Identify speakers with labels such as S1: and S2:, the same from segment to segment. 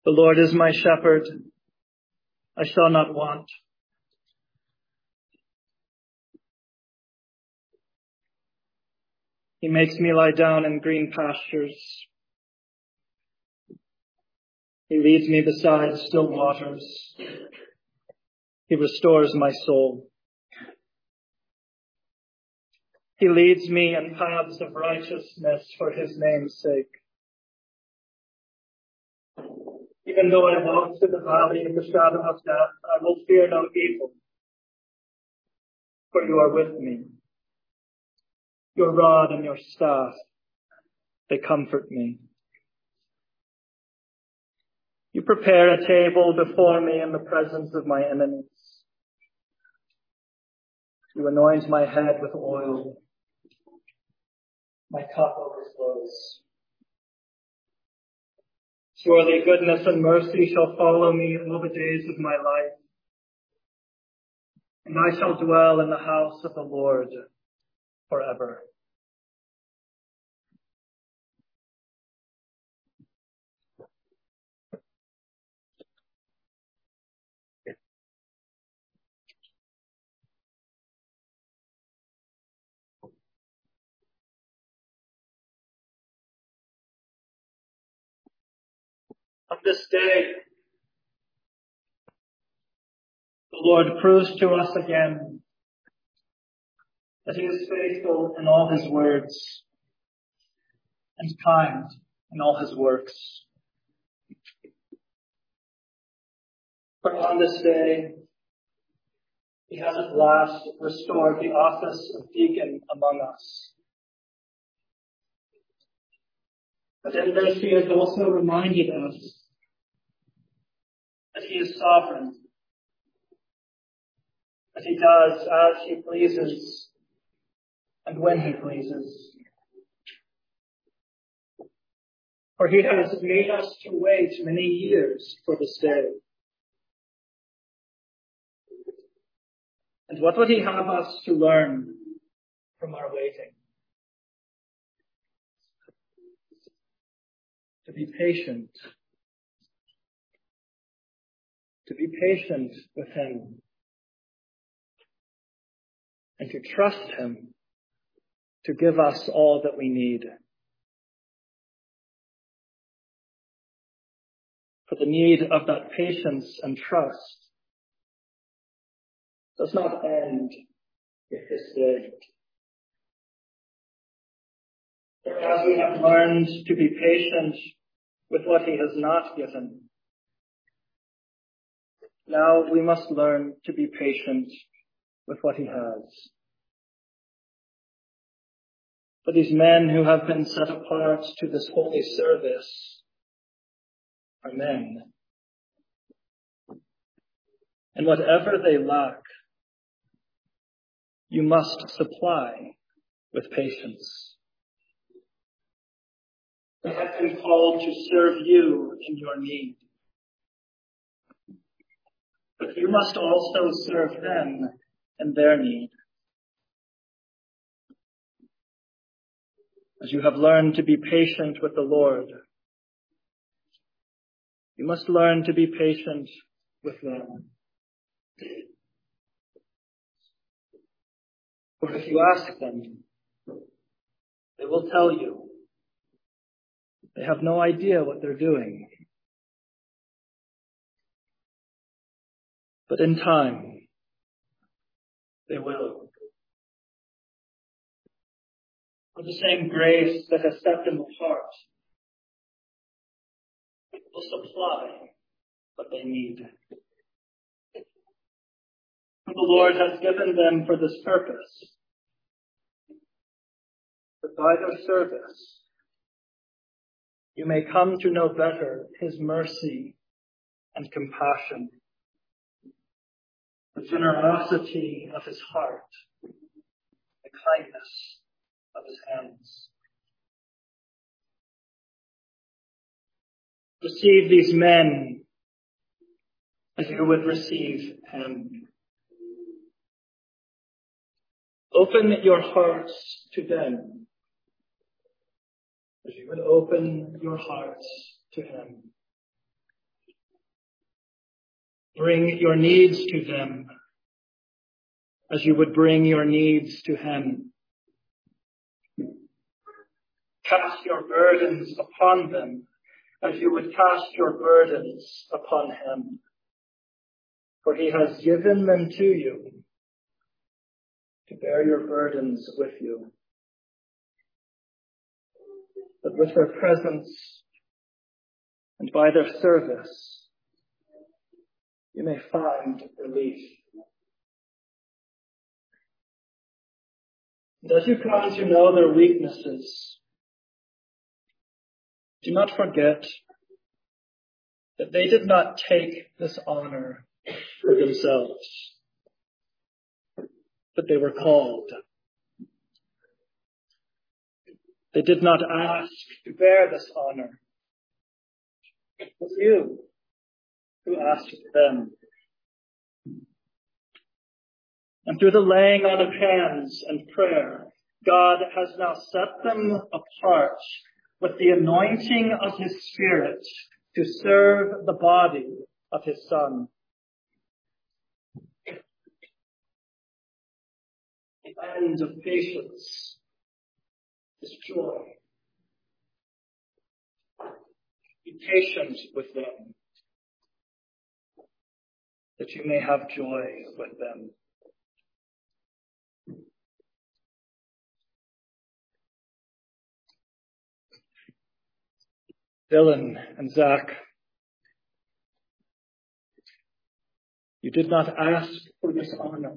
S1: The Lord is my shepherd. I shall not want. He makes me lie down in green pastures. He leads me beside still waters. He restores my soul. He leads me in paths of righteousness for his name's sake. Even though I walk through the valley of the shadow of death, I will fear no evil, for you are with me. Your rod and your staff, they comfort me. You prepare a table before me in the presence of my enemies. You anoint my head with oil. My cup overflows. Surely goodness and mercy shall follow me all the days of my life, and I shall dwell in the house of the Lord forever. On this day, the Lord proves to us again that he is faithful in all his words and kind in all his works. For on this day, he has at last restored the office of deacon among us. But in this he has also reminded us that he is sovereign, that he does as he pleases and when he pleases. For he has made us to wait many years for this day. And what would he have us to learn from our waiting? To be patient. To be patient with him. And to trust him to give us all that we need. For the need of that patience and trust does not end with this day. For as we have learned to be patient with what he has not given, now we must learn to be patient with what he has. For these men who have been set apart to this holy service are men. And whatever they lack, you must supply with patience. They have been called to serve you in your need. But you must also serve them in their need. As you have learned to be patient with the Lord, you must learn to be patient with them. For if you ask them, they will tell you. They have no idea what they're doing. But in time, they will. For the same grace that has set them apart will supply what they need. For the Lord has given them for this purpose, that by their service you may come to know better his mercy and compassion, the generosity of his heart, the kindness of his hands. Receive these men as you would receive him. Open your hearts to them as you would open your hearts to him. Bring your needs to them as you would bring your needs to him. Cast your burdens upon them as you would cast your burdens upon him. For he has given them to you to bear your burdens with you. But with their presence and by their service, you may find relief. And as you come to know their weaknesses, do not forget that they did not take this honor for themselves, but they were called. They did not ask to bear this honor. It was you who asked them. And through the laying on of hands and prayer, God has now set them apart with the anointing of his Spirit to serve the body of his Son. The end of patience is joy. Be patient with them, that you may have joy with them. Dylan and Zach, you did not ask for this honor,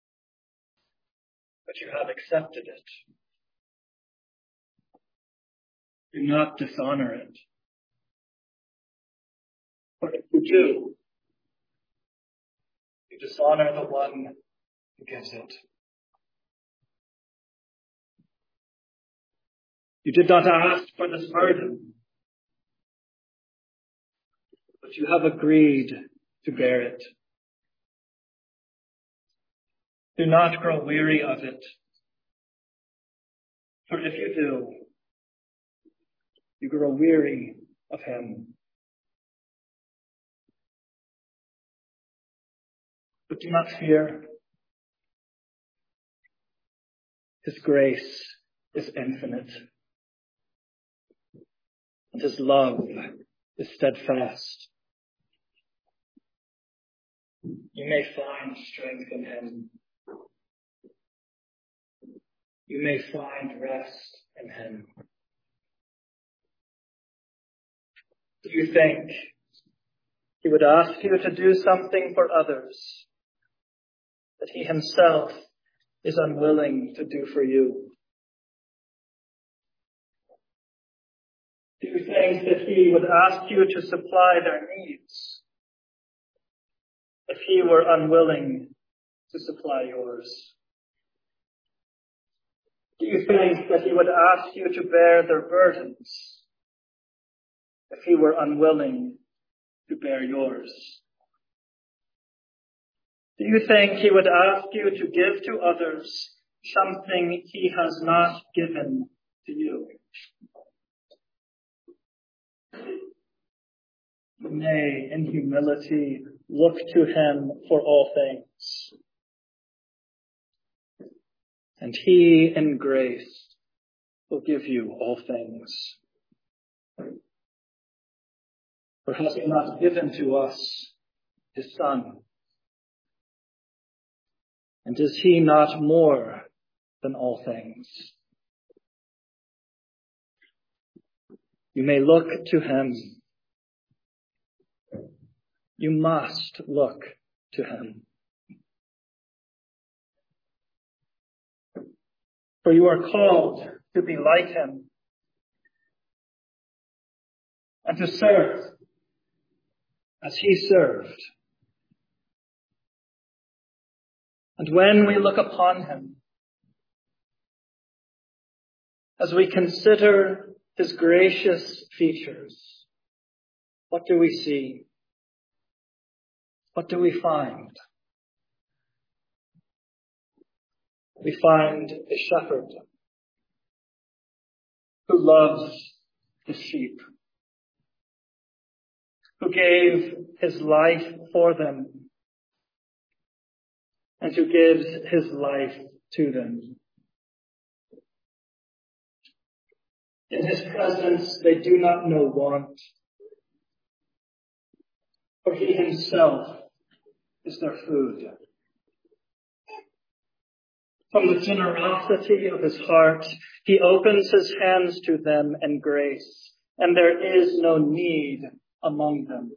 S1: but you have accepted it. Do not dishonor it. For if you do, you dishonor the one who gives it. You did not ask for this burden, but you have agreed to bear it. Do not grow weary of it, for if you do, you grow weary of him. But do not fear. His grace is infinite, and his love is steadfast. You may find strength in him. You may find rest in him. Do you think he would ask you to do something for others that he himself is unwilling to do for you? Do you think that he would ask you to supply their needs if he were unwilling to supply yours? Do you think that he would ask you to bear their burdens if he were unwilling to bear yours? Do you think he would ask you to give to others something he has not given to you? You may, in humility, look to him for all things. And he, in grace, will give you all things. For has he not given to us his Son? And is he not more than all things? You may look to him. You must look to him. For you are called to be like him and to serve as he served. And when we look upon him, as we consider his gracious features, what do we see? What do we find? We find a shepherd who loves his sheep, who gave his life for them and who gives his life to them. In his presence they do not know want, for he himself is their food. From the generosity of his heart, he opens his hands to them in grace, and there is no need among them.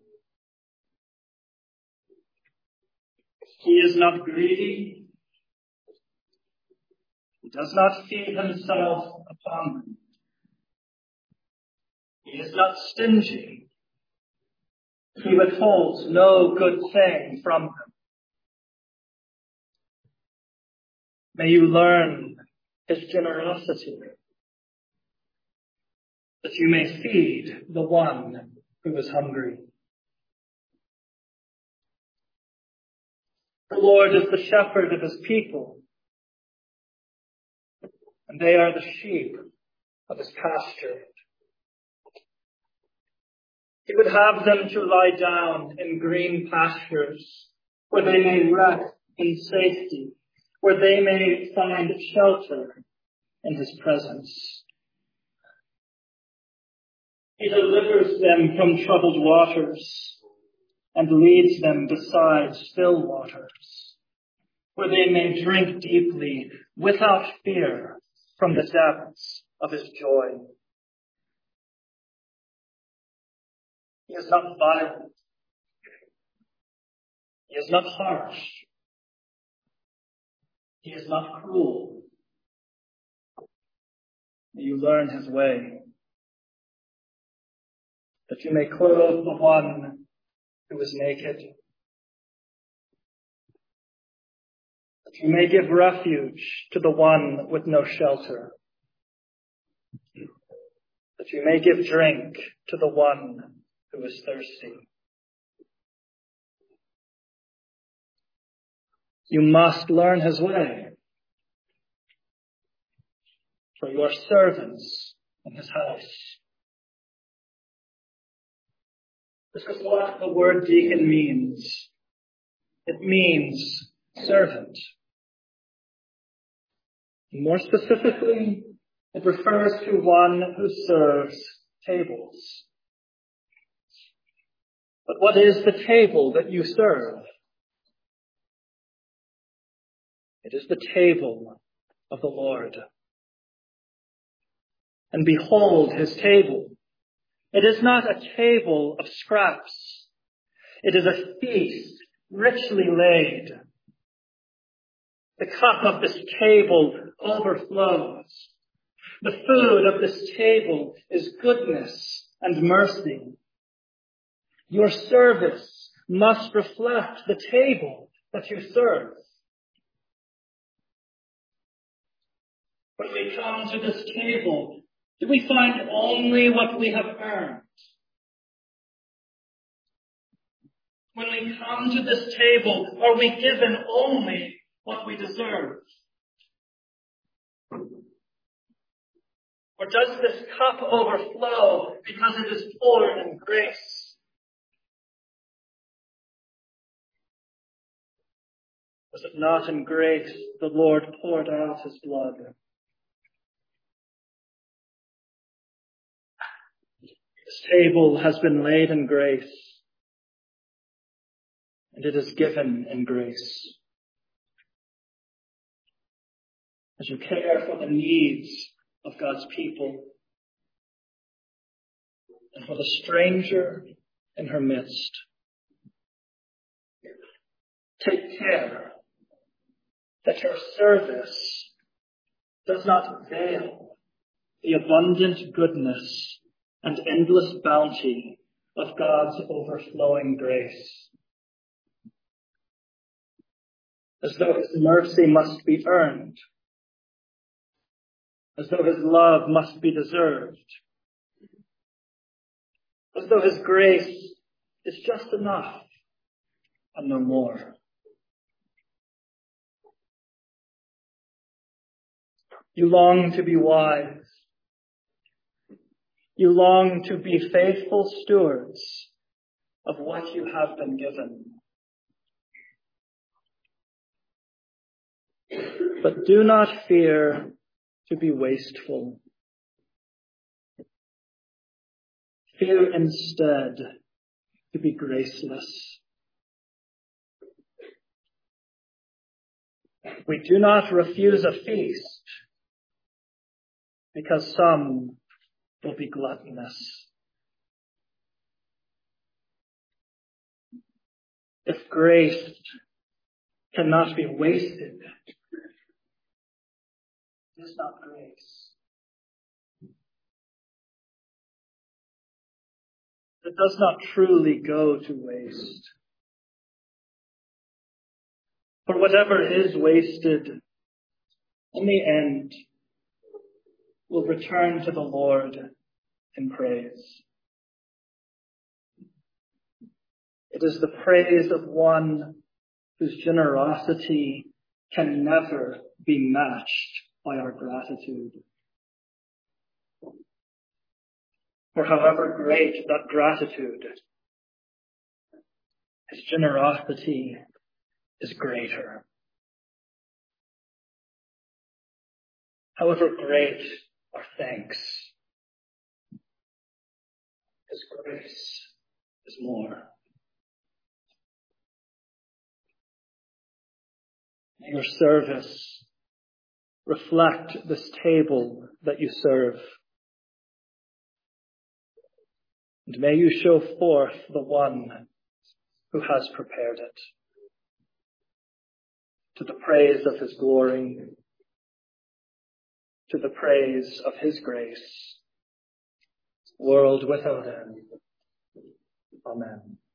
S1: He is not greedy. He does not feed himself upon them. He is not stingy. He withholds no good thing from them. May you learn his generosity, that you may feed the one who is hungry. The Lord is the shepherd of his people, and they are the sheep of his pasture. He would have them to lie down in green pastures, where they may rest in safety, where they may find shelter in his presence. He delivers them from troubled waters and leads them beside still waters, where they may drink deeply without fear from the depths of his joy. He is not violent. He is not harsh. He is not cruel. May you learn his way, that you may clothe the one who is naked, that you may give refuge to the one with no shelter, that you may give drink to the one who is thirsty. You must learn his way, for you are servants in his house. This is what the word deacon means. It means servant. More specifically, it refers to one who serves tables. But what is the table that you serve? It is the table of the Lord. And behold his table. It is not a table of scraps. It is a feast richly laid. The cup of this table overflows. The food of this table is goodness and mercy. Your service must reflect the table that you serve. When we come to this table, do we find only what we have earned? When we come to this table, are we given only what we deserve? Or does this cup overflow because it is poured in grace? Was it not in grace the Lord poured out his blood? This table has been laid in grace, and it is given in grace. As you care for the needs of God's people and for the stranger in her midst, take care that your service does not veil the abundant goodness and endless bounty of God's overflowing grace. As though his mercy must be earned, as though his love must be deserved, as though his grace is just enough and no more. You long to be wise. You long to be faithful stewards of what you have been given. But do not fear to be wasteful. Fear instead to be graceless. We do not refuse a feast because some will be gluttonous. If grace cannot be wasted, it is not grace. It does not truly go to waste. For whatever is wasted, in the end, will return to the Lord in praise. It is the praise of one whose generosity can never be matched by our gratitude. For however great that gratitude, his generosity is greater. However great our thanks, his grace is more. May your service reflect this table that you serve. And may you show forth the one who has prepared it, to the praise of his glory, to the praise of his grace, world without end. Amen.